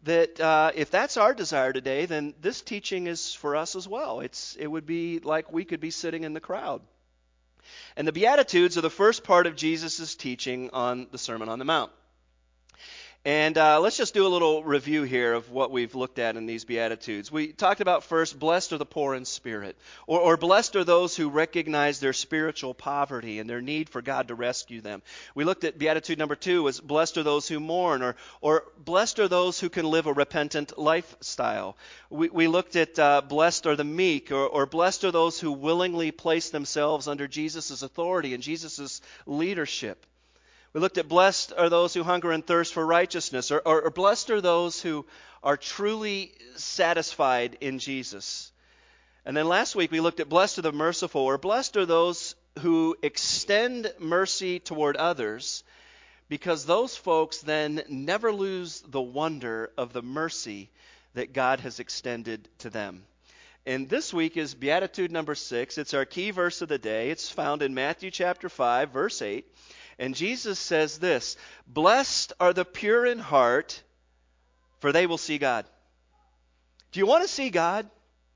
that if that's our desire today, then this teaching is for us as well. It would be like we could be sitting in the crowd. And the Beatitudes are the first part of Jesus' teaching on the Sermon on the Mount. And let's just do a little review here of what we've looked at in these Beatitudes. We talked about first, blessed are the poor in spirit, or blessed are those who recognize their spiritual poverty and their need for God to rescue them. We looked at Beatitude number 2 as blessed are those who mourn, or blessed are those who can live a repentant lifestyle. We looked at blessed are the meek, or blessed are those who willingly place themselves under Jesus' authority and Jesus' leadership. We looked at blessed are those who hunger and thirst for righteousness, or blessed are those who are truly satisfied in Jesus. And then last week we looked at blessed are the merciful, or blessed are those who extend mercy toward others, because those folks then never lose the wonder of the mercy that God has extended to them. And this week is Beatitude number 6. It's our key verse of the day. It's found in Matthew chapter 5, verse 8. And Jesus says this, blessed are the pure in heart, for they will see God. Do you want to see God?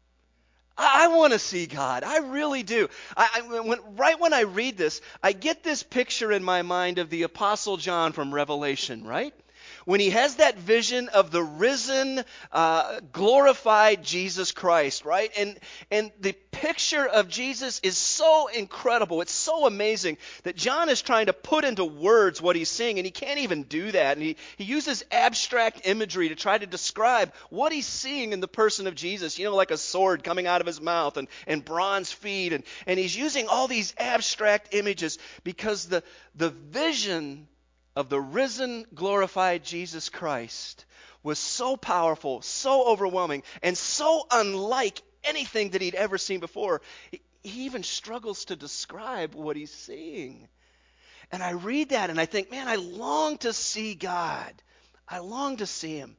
I want to see God. I really do. Right when I read this, I get this picture in my mind of the Apostle John from Revelation, right? When he has that vision of the risen, glorified Jesus Christ, right? And the picture of Jesus is so incredible. It's so amazing that John is trying to put into words what he's seeing, and he can't even do that. And he uses abstract imagery to try to describe what he's seeing in the person of Jesus, like a sword coming out of his mouth and bronze feet. And he's using all these abstract images because the vision of the risen, glorified Jesus Christ was so powerful, so overwhelming, and so unlike anything that he'd ever seen before. He even struggles to describe what he's seeing. And I read that and I think, man, I long to see God. I long to see him.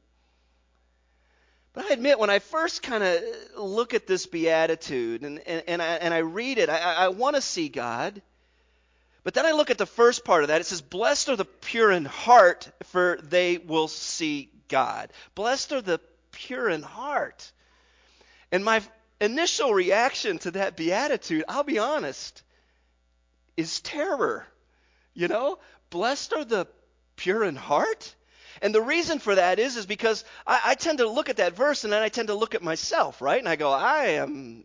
But I admit, when I first kind of look at this beatitude and I read it, I want to see God. But then I look at the first part of that. It says, blessed are the pure in heart, for they will see God. Blessed are the pure in heart. And my initial reaction to that beatitude, I'll be honest, is terror. Blessed are the pure in heart. And the reason for that is because I tend to look at that verse and then I tend to look at myself, right? And I go, I'm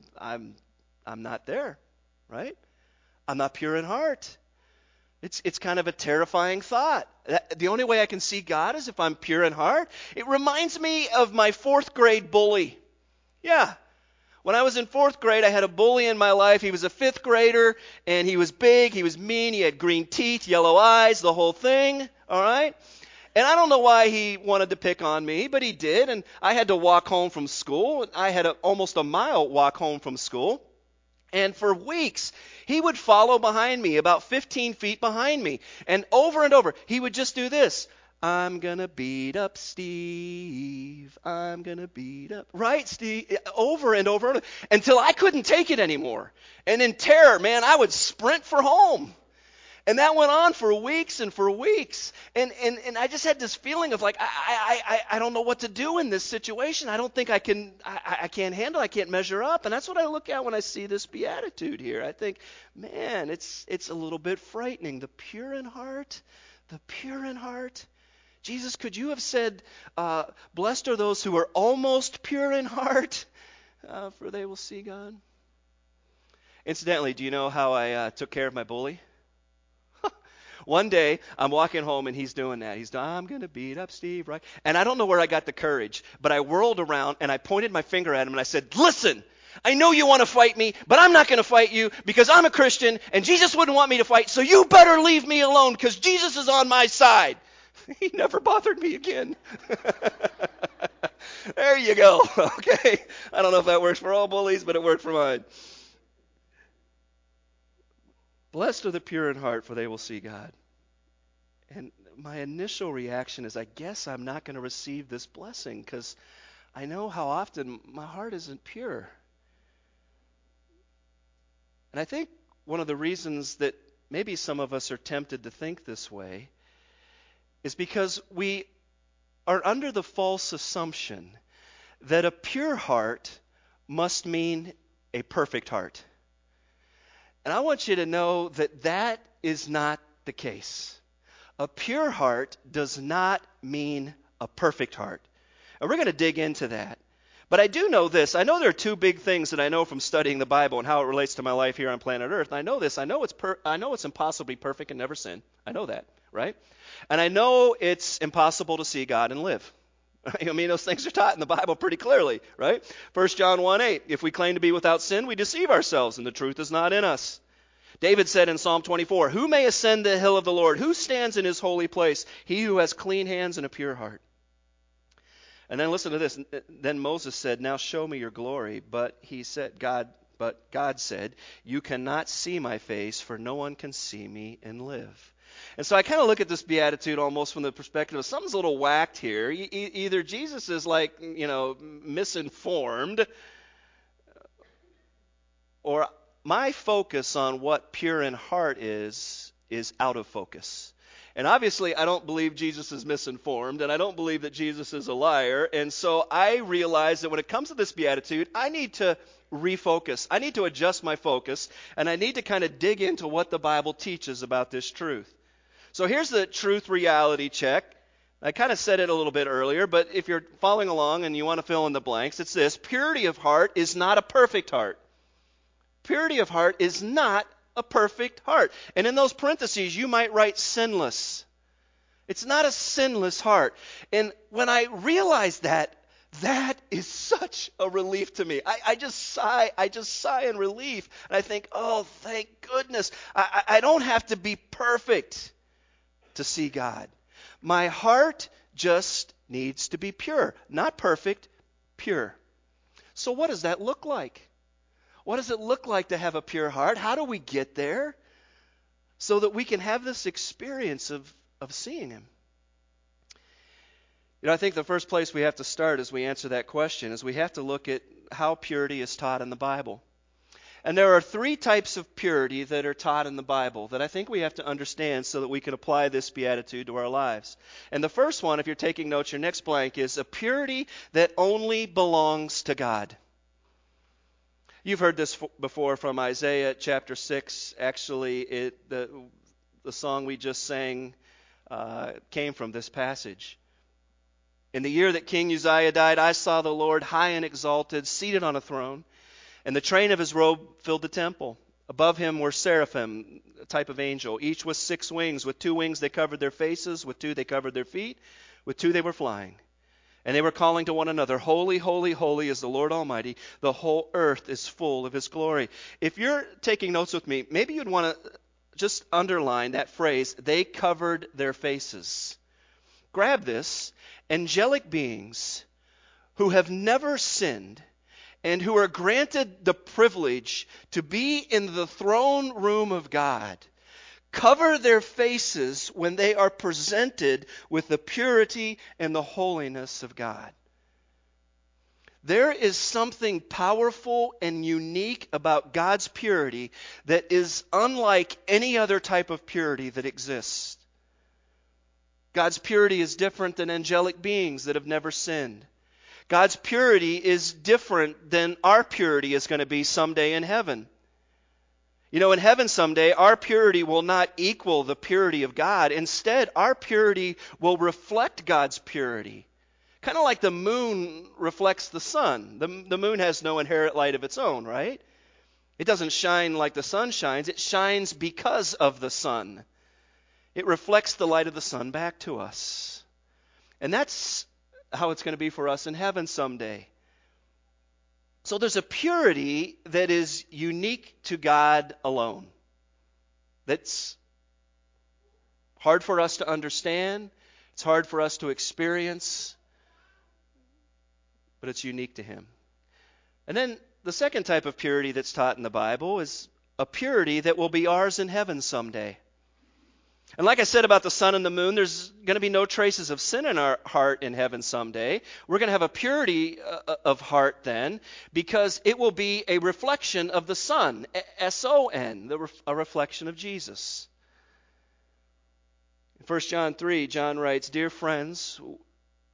not there, right? I'm not pure in heart. It's kind of a terrifying thought. The only way I can see God is if I'm pure in heart. It reminds me of my 4th grade bully. Yeah. When I was in 4th grade, I had a bully in my life. He was a 5th grader, and he was big, he was mean, he had green teeth, yellow eyes, the whole thing, all right? And I don't know why he wanted to pick on me, but he did, and I had to walk home from school. I had almost a mile walk home from school. And for weeks, he would follow behind me, about 15 feet behind me. And over, he would just do this. I'm going to beat up Steve. I'm going to beat up. Right, Steve? Over and over, until I couldn't take it anymore. And in terror, man, I would sprint for home. And that went on for weeks and for weeks. And I just had this feeling of like, I don't know what to do in this situation. I don't think I can't handle, I can't measure up. And that's what I look at when I see this beatitude here. I think, man, it's a little bit frightening. The pure in heart. Jesus, could you have said, blessed are those who are almost pure in heart, for they will see God? Incidentally, do you know how I took care of my bully? One day, I'm walking home, and he's doing that. He's I'm going to beat up Steve, right? And I don't know where I got the courage, but I whirled around, and I pointed my finger at him, and I said, listen, I know you want to fight me, but I'm not going to fight you because I'm a Christian, and Jesus wouldn't want me to fight, so you better leave me alone because Jesus is on my side. He never bothered me again. There you go. Okay. I don't know if that works for all bullies, but it worked for mine. Blessed are the pure in heart, for they will see God. And my initial reaction is, I guess I'm not going to receive this blessing because I know how often my heart isn't pure. And I think one of the reasons that maybe some of us are tempted to think this way is because we are under the false assumption that a pure heart must mean a perfect heart. And I want you to know that that is not the case. A pure heart does not mean a perfect heart. And we're going to dig into that. But I do know this. I know there are two big things that I know from studying the Bible and how it relates to my life here on planet Earth. And I know this. I know it's impossible to be perfect and never sin. I know that, right? And I know it's impossible to see God and live. I mean, those things are taught in the Bible pretty clearly, right? 1 John 1:8, if we claim to be without sin, we deceive ourselves, and the truth is not in us. David said in Psalm 24, who may ascend the hill of the Lord? Who stands in his holy place? He who has clean hands and a pure heart. And then listen to this. Then Moses said, now show me your glory. But God said, you cannot see my face, for no one can see me and live. And so I kind of look at this beatitude almost from the perspective of something's a little whacked here. Either Jesus is misinformed, or my focus on what pure in heart is out of focus. And obviously, I don't believe Jesus is misinformed, and I don't believe that Jesus is a liar. And so I realize that when it comes to this beatitude, I need to refocus. I need to adjust my focus, and I need to kind of dig into what the Bible teaches about this truth. So here's the truth reality check. I kind of said it a little bit earlier, but if you're following along and you want to fill in the blanks, it's this. Purity of heart is not a perfect heart. Purity of heart is not a perfect heart. And in those parentheses, you might write sinless. It's not a sinless heart. And when I realize that is such a relief to me. I just sigh in relief. And I think, oh, thank goodness. I don't have to be perfect to see God. My heart just needs to be pure. Not perfect, pure. So what does that look like? What does it look like to have a pure heart? How do we get there so that we can have this experience of seeing Him? I think the first place we have to start as we answer that question is we have to look at how purity is taught in the Bible. And there are three types of purity that are taught in the Bible that I think we have to understand so that we can apply this beatitude to our lives. And the first one, if you're taking notes, your next blank is a purity that only belongs to God. You've heard this before from Isaiah chapter 6. Actually, the song we just sang came from this passage. In the year that King Uzziah died, I saw the Lord high and exalted, seated on a throne, and the train of his robe filled the temple. Above him were seraphim, a type of angel, each with 6 wings. With 2 wings they covered their faces, with 2 they covered their feet, with 2 they were flying. And they were calling to one another, holy, holy, holy is the Lord Almighty. The whole earth is full of His glory. If you're taking notes with me, maybe you'd want to just underline that phrase, they covered their faces. Grab this. Angelic beings who have never sinned and who are granted the privilege to be in the throne room of God cover their faces when they are presented with the purity and the holiness of God. There is something powerful and unique about God's purity that is unlike any other type of purity that exists. God's purity is different than angelic beings that have never sinned. God's purity is different than our purity is going to be someday in heaven. In heaven someday, our purity will not equal the purity of God. Instead, our purity will reflect God's purity. Kind of like the moon reflects the sun. The moon has no inherent light of its own, right? It doesn't shine like the sun shines. It shines because of the sun. It reflects the light of the sun back to us. And that's how it's going to be for us in heaven someday. So there's a purity that is unique to God alone. That's hard for us to understand. It's hard for us to experience. But it's unique to Him. And then the second type of purity that's taught in the Bible is a purity that will be ours in heaven someday. And like I said about the sun and the moon, there's going to be no traces of sin in our heart in heaven someday. We're going to have a purity of heart then, because it will be a reflection of the Son, S-O-N, a reflection of Jesus. In 1 John 3, John writes, Dear friends,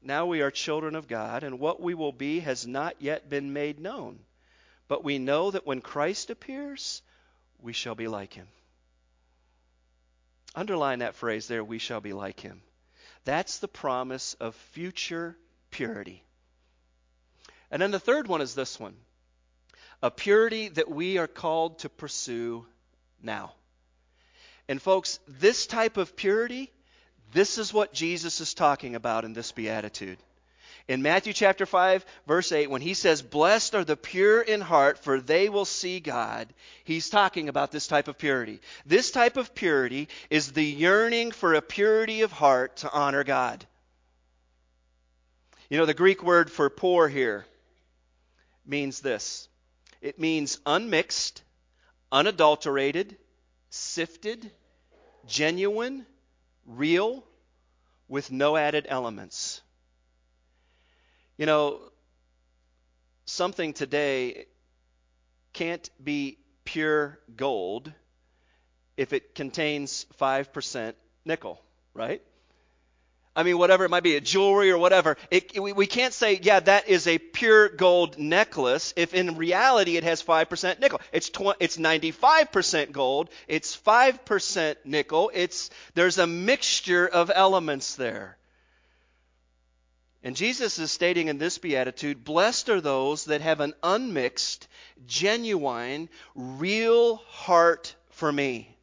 Now we are children of God, and what we will be has not yet been made known. But we know that when Christ appears, we shall be like him. Underline that phrase there, we shall be like him. That's the promise of future purity. And then the third one is this one. A purity that we are called to pursue now. And folks, this type of purity, this is what Jesus is talking about in this beatitude. In Matthew chapter 5, verse 8, when he says, "Blessed are the pure in heart, for they will see God," he's talking about this type of purity. This type of purity is the yearning for a purity of heart to honor God. You know, the Greek word for poor here means this. It means unmixed, unadulterated, sifted, genuine, real, with no added elements. You know, something today can't be pure gold if it contains 5% nickel, right? I mean, whatever it might be, a jewelry or whatever. We can't say, yeah, that is a pure gold necklace if in reality it has 5% nickel. It's 95% gold. It's 5% nickel. There's a mixture of elements there. And Jesus is stating in this beatitude, blessed are those that have an unmixed, genuine, real heart for me.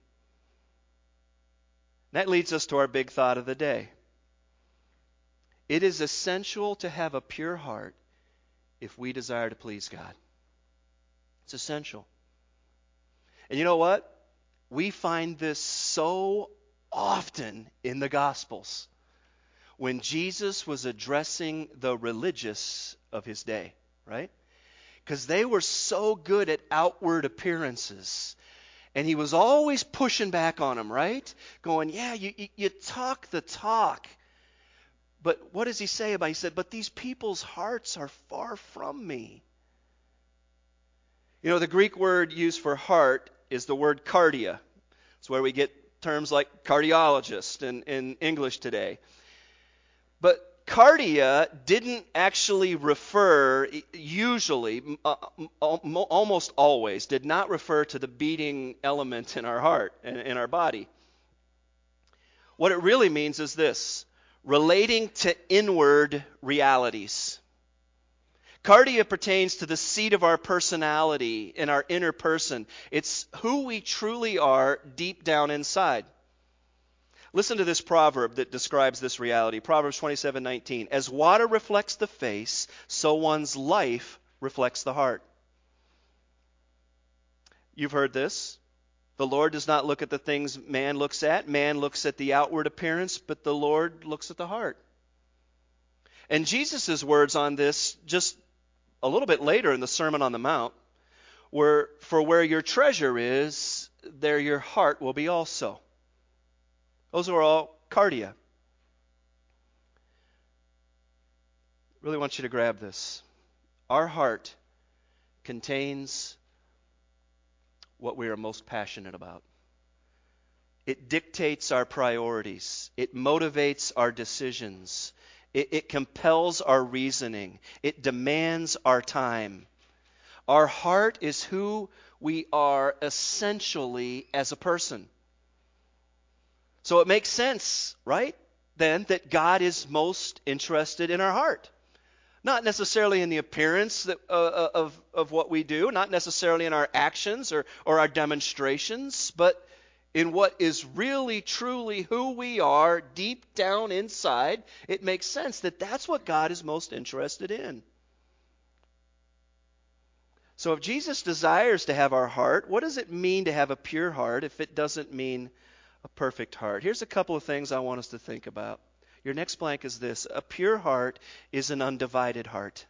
That leads us to our big thought of the day. It is essential to have a pure heart if we desire to please God. It's essential. And you know what? We find this so often in the Gospels when Jesus was addressing the religious of his day, right? Because they were so good at outward appearances. And he was always pushing back on them, right? Going, yeah, you talk the talk. But what does he say about it? He said, but these people's hearts are far from me. You know, the Greek word used for heart is the word cardia. It's where we get terms like cardiologist in English today. But cardia didn't actually refer, usually, almost always, did not refer to the beating element in our heart, in our body. What it really means is this, relating to inward realities. Cardia pertains to the seat of our personality in our inner person. It's who we truly are deep down inside. Listen to this proverb that describes this reality. Proverbs 27:19. As water reflects the face, so one's life reflects the heart. You've heard this. The Lord does not look at the things man looks at. Man looks at the outward appearance, but the Lord looks at the heart. And Jesus' words on this just a little bit later in the Sermon on the Mount were, for where your treasure is, there your heart will be also. Those are all cardia. Really want you to grab this. Our heart contains what we are most passionate about. It dictates our priorities. It motivates our decisions. It compels our reasoning. It demands our time. Our heart is who we are essentially as a person. So it makes sense, right, then, that God is most interested in our heart. Not necessarily in the appearance of what we do, not necessarily in our actions or our demonstrations, but in what is really, truly who we are deep down inside. It makes sense that that's what God is most interested in. So if Jesus desires to have our heart, what does it mean to have a pure heart if it doesn't mean a perfect heart? Here's a couple of things I want us to think about. Your next blank is this. A pure heart is an undivided heart.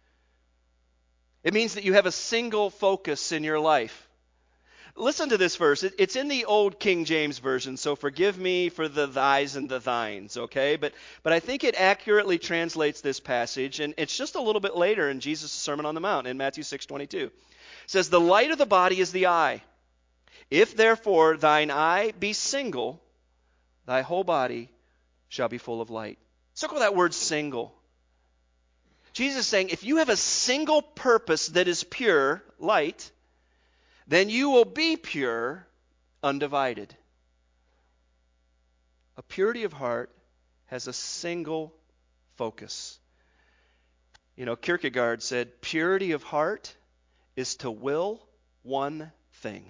It means that you have a single focus in your life. Listen to this verse. It's in the old King James Version, so forgive me for the thys and the thines, okay? But I think it accurately translates this passage, and it's just a little bit later in Jesus' Sermon on the Mount in Matthew 6:22. It says, the light of the body is the eye. If therefore thine eye be single, thy whole body shall be full of light. Circle that word single. Jesus is saying, if you have a single purpose that is pure, light, then you will be pure, undivided. A purity of heart has a single focus. You know, Kierkegaard said, purity of heart is to will one thing.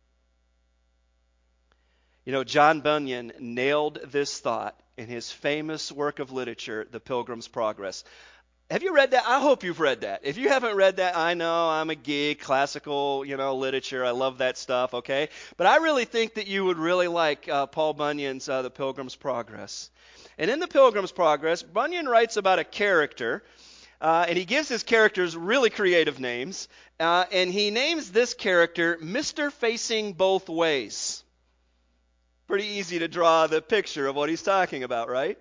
You know, John Bunyan nailed this thought in his famous work of literature, The Pilgrim's Progress. Have you read that? I hope you've read that. If you haven't read that, I know I'm a geek, classical, literature. I love that stuff, okay? But I really think that you would really like Paul Bunyan's The Pilgrim's Progress. And in The Pilgrim's Progress, Bunyan writes about a character, and he gives his characters really creative names, and he names this character Mr. Facing Both Ways. Pretty easy to draw the picture of what he's talking about, right?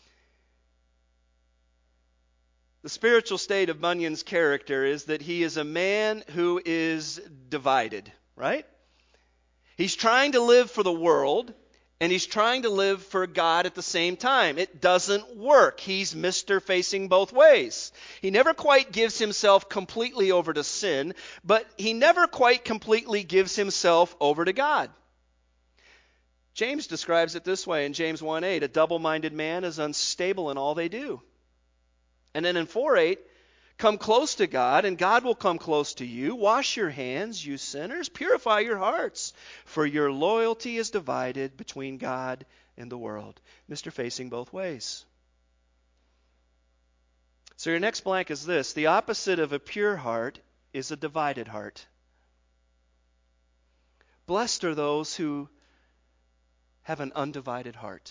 The spiritual state of Bunyan's character is that he is a man who is divided, right? He's trying to live for the world, and he's trying to live for God at the same time. It doesn't work. He's Mr. Facing Both Ways. He never quite gives himself completely over to sin, but he never quite completely gives himself over to God. James describes it this way in James 1:8, a double-minded man is unstable in all they do. And then in 4:8, come close to God, and God will come close to you. Wash your hands, you sinners. Purify your hearts, for your loyalty is divided between God and the world. Mr. Facing Both Ways. So your next blank is this. The opposite of a pure heart is a divided heart. Blessed are those who have an undivided heart.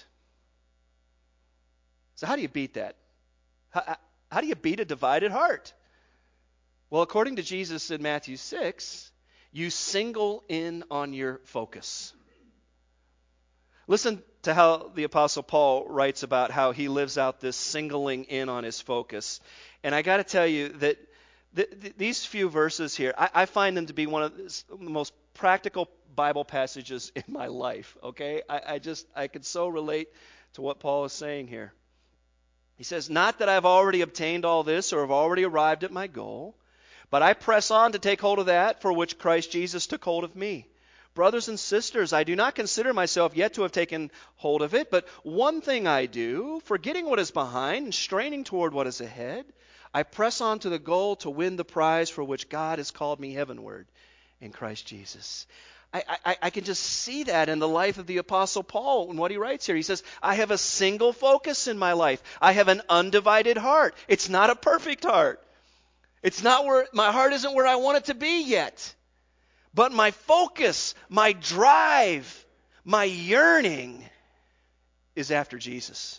So how do you beat that? How do you beat a divided heart? Well, according to Jesus in Matthew 6, you single in on your focus. Listen to how the Apostle Paul writes about how he lives out this singling in on his focus. And I got to tell you that these few verses here, I find them to be one of the most practical Bible passages in my life, okay? I could so relate to what Paul is saying here. He says, not that I've already obtained all this or have already arrived at my goal, but I press on to take hold of that for which Christ Jesus took hold of me. Brothers and sisters, I do not consider myself yet to have taken hold of it, but one thing I do, forgetting what is behind and straining toward what is ahead, I press on to the goal to win the prize for which God has called me heavenward in Christ Jesus. I can just see that in the life of the Apostle Paul and what he writes here. He says, I have a single focus in my life. I have an undivided heart. It's not a perfect heart. It's not where, my heart isn't where I want it to be yet. But my focus, my drive, my yearning is after Jesus.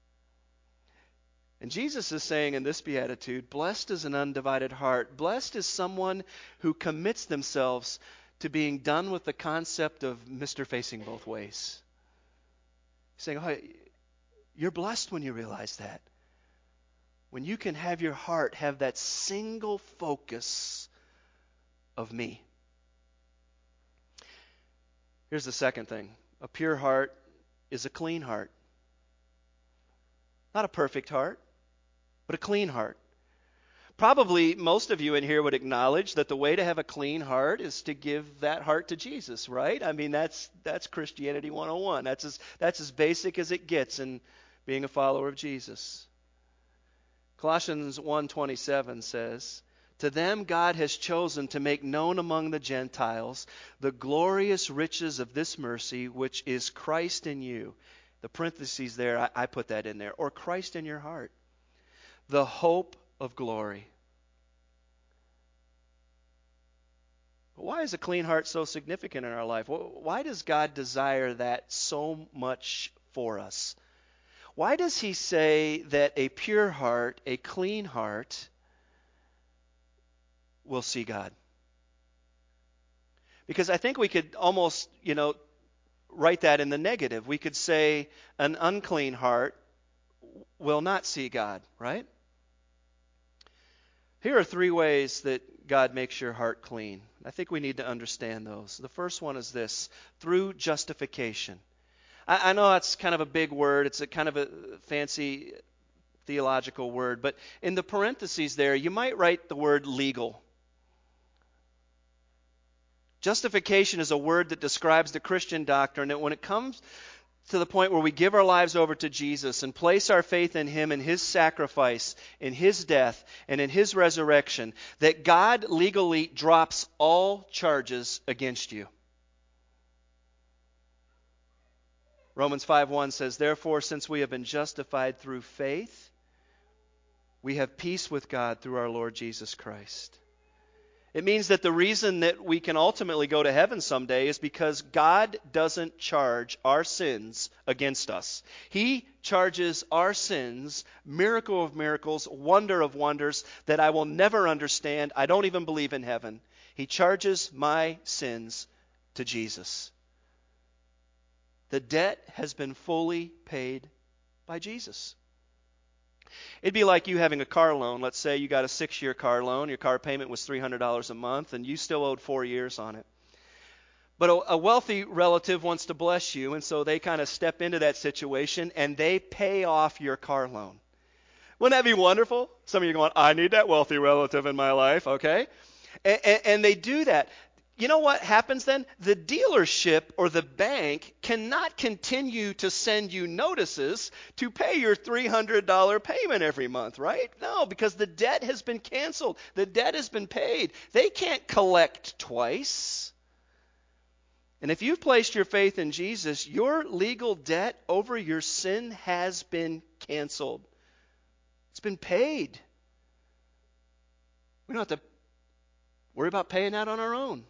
And Jesus is saying in this beatitude, blessed is an undivided heart. Blessed is someone who commits themselves to being done with the concept of Mr. Facing Both Ways. He's saying, oh, you're blessed when you realize that. When you can have your heart have that single focus of me. Here's the second thing. A pure heart is a clean heart. Not a perfect heart, but a clean heart. Probably most of you in here would acknowledge that the way to have a clean heart is to give that heart to Jesus, right? I mean, that's Christianity 101. That's as basic as it gets in being a follower of Jesus. Colossians 1:27 says, to them God has chosen to make known among the Gentiles the glorious riches of this mercy, which is Christ in you. The parentheses there, I put that in there. Or Christ in your heart. The hope of glory. But why is a clean heart so significant in our life? Why does God desire that so much for us? Why does he say that a pure heart, a clean heart, will see God? Because I think we could almost, write that in the negative. We could say an unclean heart will not see God, right? Here are 3 ways that God makes your heart clean. I think we need to understand those. The first one is this, through justification. I know that's kind of a big word. It's a kind of a fancy theological word, but in the parentheses there, you might write the word legal. Justification is a word that describes the Christian doctrine that when it comes to the point where we give our lives over to Jesus and place our faith in Him and His sacrifice, in His death, and in His resurrection, that God legally drops all charges against you. Romans 5:1 says, "Therefore, since we have been justified through faith, we have peace with God through our Lord Jesus Christ." It means that the reason that we can ultimately go to heaven someday is because God doesn't charge our sins against us. He charges our sins, miracle of miracles, wonder of wonders, that I will never understand. I don't even believe in heaven. He charges my sins to Jesus. The debt has been fully paid by Jesus. It'd be like you having a car loan. Let's say you got a 6-year car loan. Your car payment was $300 a month, and you still owed 4 years on it. But a wealthy relative wants to bless you, and so they kind of step into that situation, and they pay off your car loan. Wouldn't that be wonderful? Some of you are going, I need that wealthy relative in my life, okay? And they do that. You know what happens then? The dealership or the bank cannot continue to send you notices to pay your $300 payment every month, right? No, because the debt has been canceled. The debt has been paid. They can't collect twice. And if you've placed your faith in Jesus, your legal debt over your sin has been canceled. It's been paid. We don't have to worry about paying that on our own.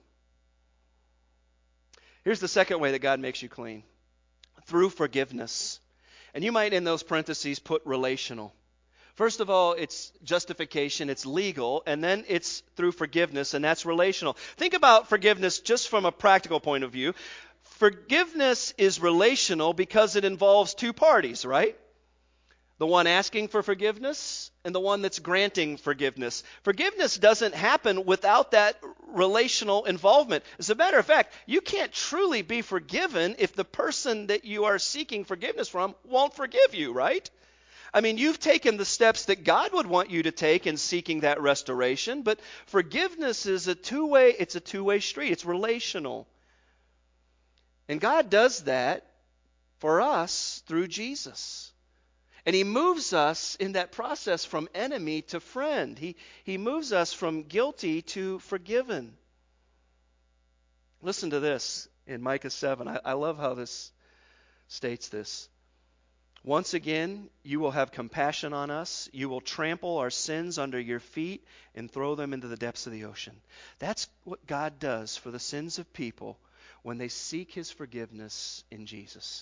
Here's the second way that God makes you clean. Through forgiveness. And you might in those parentheses put relational. First of all, it's justification, it's legal, and then it's through forgiveness, and that's relational. Think about forgiveness just from a practical point of view. Forgiveness is relational because it involves two parties, right? The one asking for forgiveness and the one that's granting forgiveness. Forgiveness doesn't happen without that relational involvement. As a matter of fact, you can't truly be forgiven if the person that you are seeking forgiveness from won't forgive you, right? I mean, you've taken the steps that God would want you to take in seeking that restoration, but forgiveness is a two-way street. It's relational. And God does that for us through Jesus. And He moves us in that process from enemy to friend. He moves us from guilty to forgiven. Listen to this in Micah 7. I love how this states this. Once again, you will have compassion on us. You will trample our sins under your feet and throw them into the depths of the ocean. That's what God does for the sins of people when they seek His forgiveness in Jesus.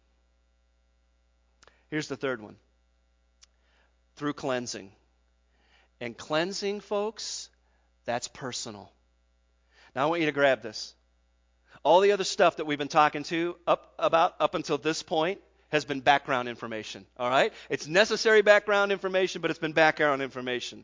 Here's the third one. Through cleansing. And cleansing, folks, that's personal. Now I want you to grab this. All the other stuff that we've been talking about up until this point has been background information. All right? It's necessary background information, but it's been background information.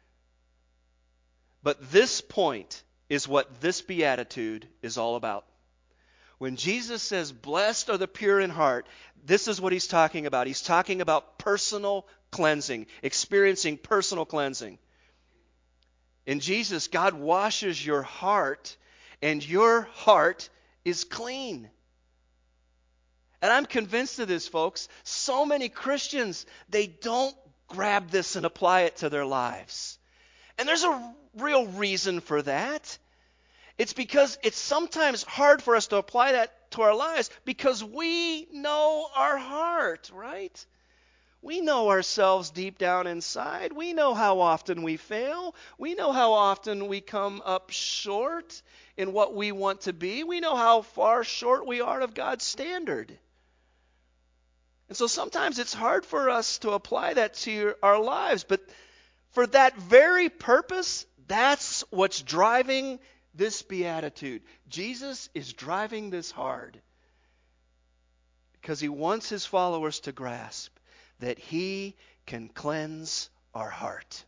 But this point is what this beatitude is all about. When Jesus says, blessed are the pure in heart, this is what He's talking about. He's talking about personal cleansing, experiencing personal cleansing. In Jesus, God washes your heart, and your heart is clean. And I'm convinced of this, folks. So many Christians, they don't grab this and apply it to their lives. And there's a real reason for that. It's because it's sometimes hard for us to apply that to our lives because we know our heart, right? We know ourselves deep down inside. We know how often we fail. We know how often we come up short in what we want to be. We know how far short we are of God's standard. And so sometimes it's hard for us to apply that to our lives. But for that very purpose, that's what's driving this beatitude. Jesus is driving this hard because He wants His followers to grasp that He can cleanse our heart.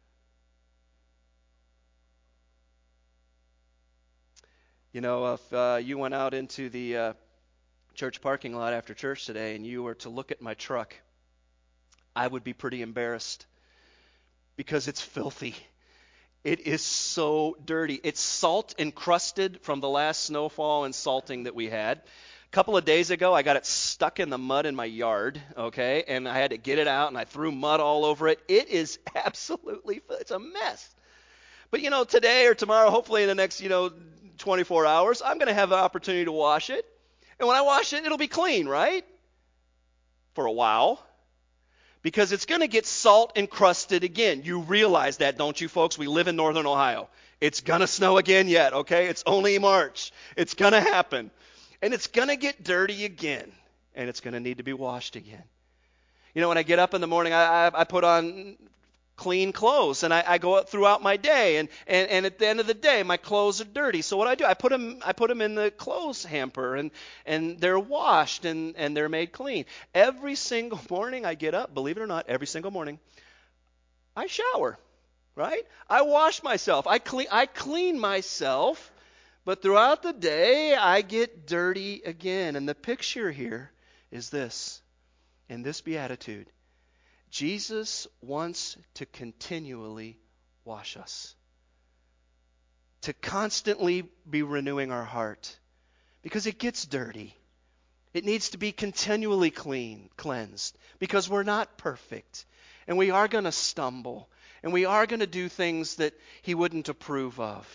You know, if you went out into the church parking lot after church today and you were to look at my truck, I would be pretty embarrassed because it's filthy. It is so dirty. It's salt encrusted from the last snowfall and salting that we had. A couple of days ago, I got it stuck in the mud in my yard, okay, and I had to get it out, and I threw mud all over it. It is absolutely, it's a mess. But, today or tomorrow, hopefully in the next, 24 hours, I'm going to have an opportunity to wash it. And when I wash it, it'll be clean, right? For a while. Because it's going to get salt encrusted again. You realize that, don't you, folks? We live in northern Ohio. It's going to snow again yet, okay? It's only March. It's going to happen. And it's going to get dirty again. And it's going to need to be washed again. When I get up in the morning, I put on clean clothes, and I go out throughout my day, and at the end of the day, my clothes are dirty. So what do? I put them in the clothes hamper, and they're washed, and they're made clean. Every single morning I get up, believe it or not, every single morning, I shower, right? I wash myself. I clean myself, but throughout the day, I get dirty again. And the picture here is this, in this beatitude. Jesus wants to continually wash us, to constantly be renewing our heart, because it gets dirty. It needs to be continually cleansed, because we're not perfect, and we are going to stumble, and we are going to do things that He wouldn't approve of.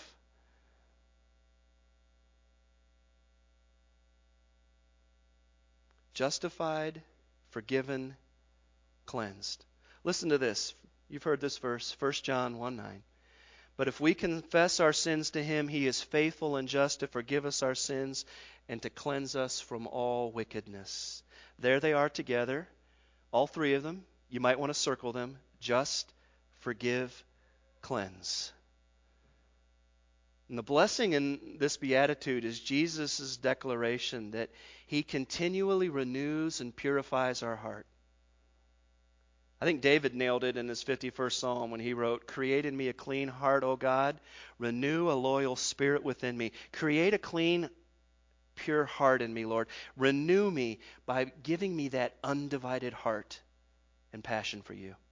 Justified, forgiven, cleansed. Listen to this. You've heard this verse, 1 John 1:9. But if we confess our sins to Him, He is faithful and just to forgive us our sins and to cleanse us from all wickedness. There they are together, all three of them. You might want to circle them. Just, forgive, cleanse. And the blessing in this beatitude is Jesus' declaration that He continually renews and purifies our heart. I think David nailed it in his 51st Psalm when he wrote, "Create in me a clean heart, O God. Renew a loyal spirit within me." Create a clean, pure heart in me, Lord. Renew me by giving me that undivided heart and passion for You.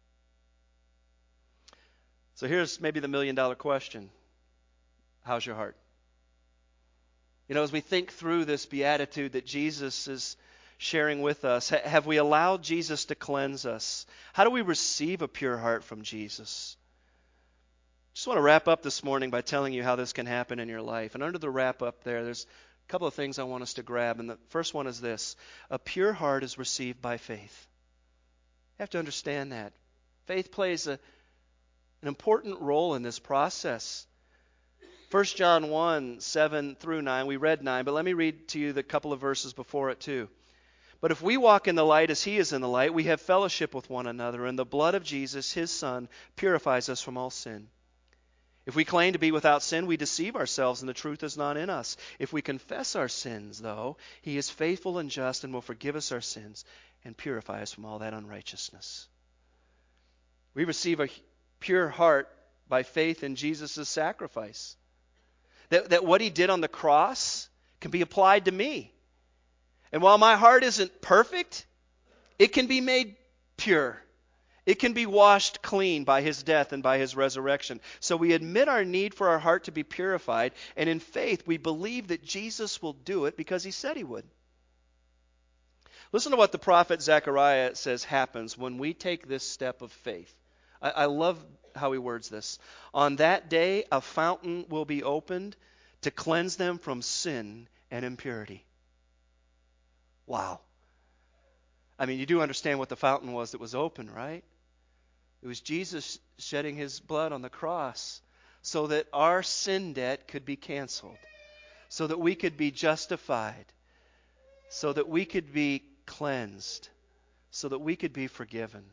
So here's maybe the million-dollar question. How's your heart? As we think through this beatitude that Jesus is sharing with us, have we allowed Jesus to cleanse us? How do we receive a pure heart from Jesus? Just want to wrap up this morning by telling you how this can happen in your life. And under the wrap up there's a couple of things I want us to grab. And the first one is this: a pure heart is received by faith. You have to understand that. Faith plays an important role in this process. 1 John 1, 7 through 9. We read 9, but let me read to you the couple of verses before it too. But if we walk in the light as He is in the light, we have fellowship with one another, and the blood of Jesus, His Son, purifies us from all sin. If we claim to be without sin, we deceive ourselves, and the truth is not in us. If we confess our sins, though, He is faithful and just and will forgive us our sins and purify us from all that unrighteousness. We receive a pure heart by faith in Jesus' sacrifice. That what He did on the cross can be applied to me. And while my heart isn't perfect, it can be made pure. It can be washed clean by His death and by His resurrection. So we admit our need for our heart to be purified, and in faith we believe that Jesus will do it because He said He would. Listen to what the prophet Zechariah says happens when we take this step of faith. I love how he words this. On that day, a fountain will be opened to cleanse them from sin and impurity. Wow. I mean, you do understand what the fountain was that was open, right? It was Jesus shedding His blood on the cross so that our sin debt could be canceled, so that we could be justified, so that we could be cleansed, so that we could be forgiven.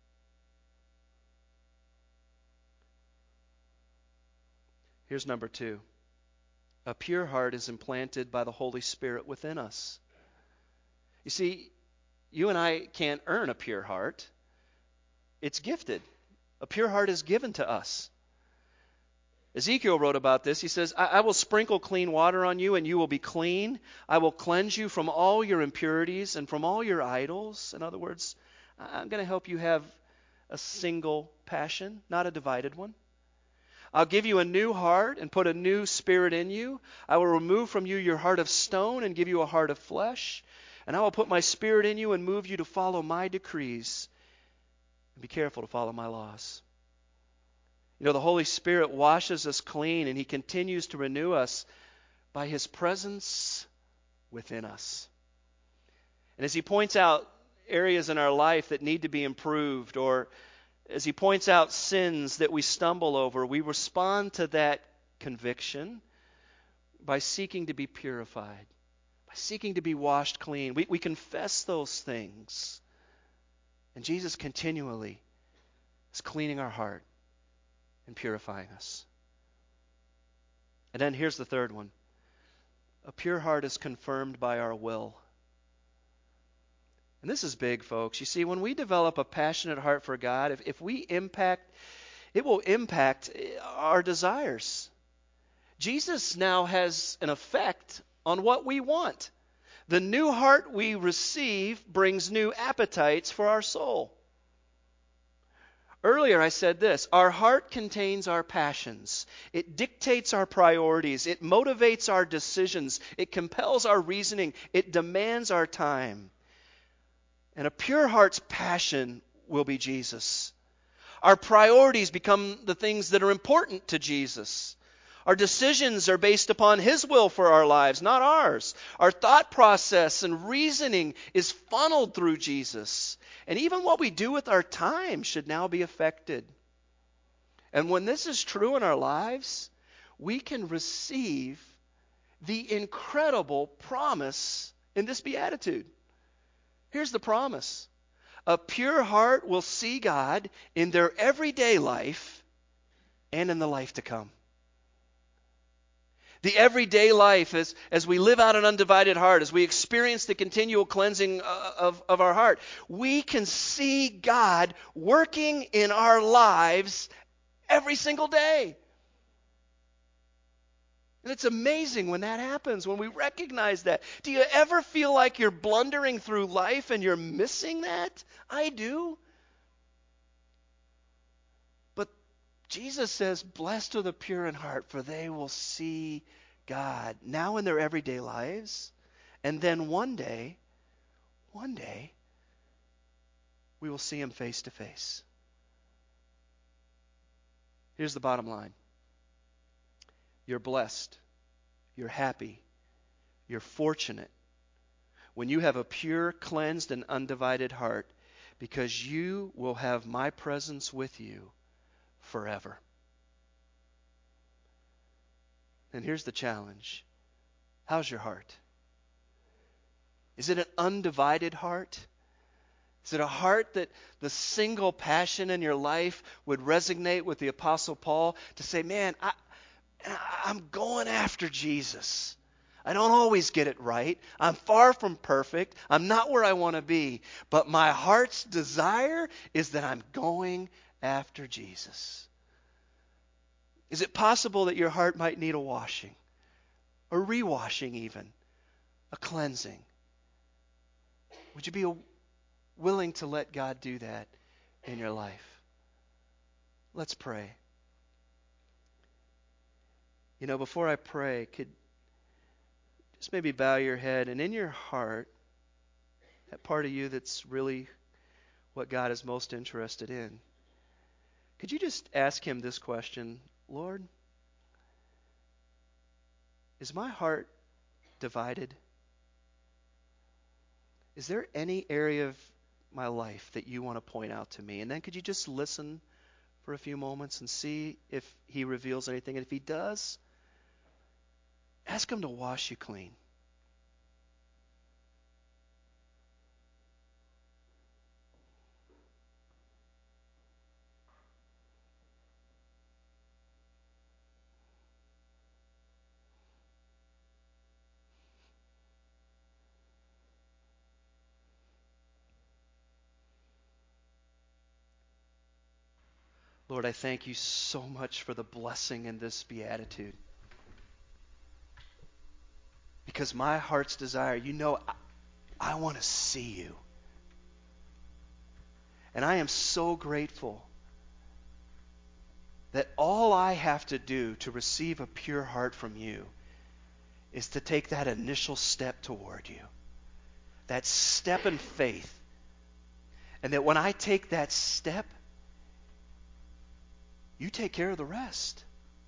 Here's number 2. A pure heart is implanted by the Holy Spirit within us. You see, you and I can't earn a pure heart. It's gifted. A pure heart is given to us. Ezekiel wrote about this. He says, I will sprinkle clean water on you, and you will be clean. I will cleanse you from all your impurities and from all your idols. In other words, I'm going to help you have a single passion, not a divided one. I'll give you a new heart and put a new spirit in you. I will remove from you your heart of stone and give you a heart of flesh. And I will put my spirit in you and move you to follow my decrees. And be careful to follow my laws. You know, the Holy Spirit washes us clean, and He continues to renew us by His presence within us. And as He points out areas in our life that need to be improved, or as He points out sins that we stumble over, we respond to that conviction by seeking to be purified, by seeking to be washed clean. We confess those things. And Jesus continually is cleaning our heart and purifying us. And then here's the third one. A pure heart is confirmed by our will. And this is big, folks. You see, when we develop a passionate heart for God, if we impact, it will impact our desires. Jesus now has an effect on what we want. The new heart we receive brings new appetites for our soul. Earlier I said this, our heart contains our passions. It dictates our priorities. It motivates our decisions. It compels our reasoning. It demands our time. And a pure heart's passion will be Jesus. Our priorities become the things that are important to Jesus. Our decisions are based upon His will for our lives, not ours. Our thought process and reasoning is funneled through Jesus. And even what we do with our time should now be affected. And when this is true in our lives, we can receive the incredible promise in this beatitude. Here's the promise. A pure heart will see God in their everyday life and in the life to come. The everyday life, as we live out an undivided heart, as we experience the continual cleansing of our heart, we can see God working in our lives every single day. And it's amazing when that happens, when we recognize that. Do you ever feel like you're blundering through life and you're missing that? I do. But Jesus says, blessed are the pure in heart, for they will see God now in their everyday lives. And then one day, we will see Him face to face. Here's the bottom line. You're blessed, you're happy, you're fortunate when you have a pure, cleansed, and undivided heart, because you will have my presence with you forever. And here's the challenge. How's your heart? Is it an undivided heart? Is it a heart that the single passion in your life would resonate with the Apostle Paul to say, man, I'm going after Jesus. I don't always get it right. I'm far from perfect. I'm not where I want to be. But my heart's desire is that I'm going after Jesus. Is it possible that your heart might need a washing, a rewashing even, a cleansing? Would you be willing to let God do that in your life? Let's pray. You know, before I pray, could just maybe bow your head, and in your heart, that part of you that's really what God is most interested in, could you just ask Him this question? Lord, is my heart divided? Is there any area of my life that you want to point out to me? And then could you just listen for a few moments and see if He reveals anything? And if He does, ask Him to wash you clean. Lord, I thank you so much for the blessing in this beatitude. Because my heart's desire, you know, I want to see you. And I am so grateful that all I have to do to receive a pure heart from you is to take that initial step toward you, that step in faith. And that when I take that step, you take care of the rest.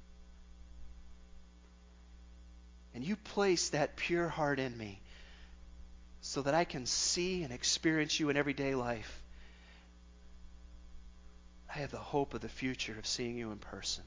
And you place that pure heart in me so that I can see and experience you in everyday life. I have the hope of the future of seeing you in person.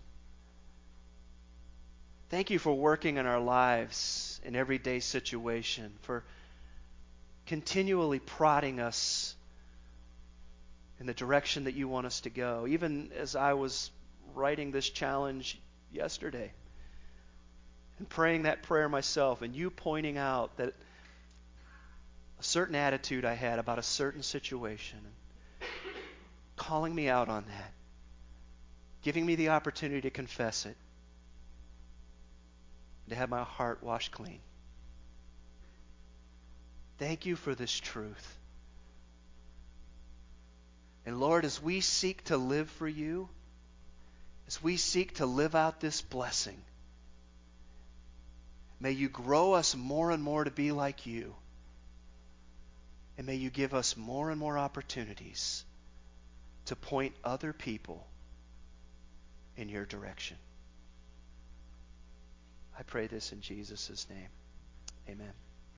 Thank you for working in our lives in everyday situation, for continually prodding us in the direction that you want us to go. Even as I was writing this challenge yesterday and praying that prayer myself, and you pointing out that a certain attitude I had about a certain situation, and calling me out on that, giving me the opportunity to confess it, to have my heart washed clean. Thank you for this truth. And Lord, as we seek to live for you, as we seek to live out this blessing, may you grow us more and more to be like you. And may you give us more and more opportunities to point other people in your direction. I pray this in Jesus' name. Amen.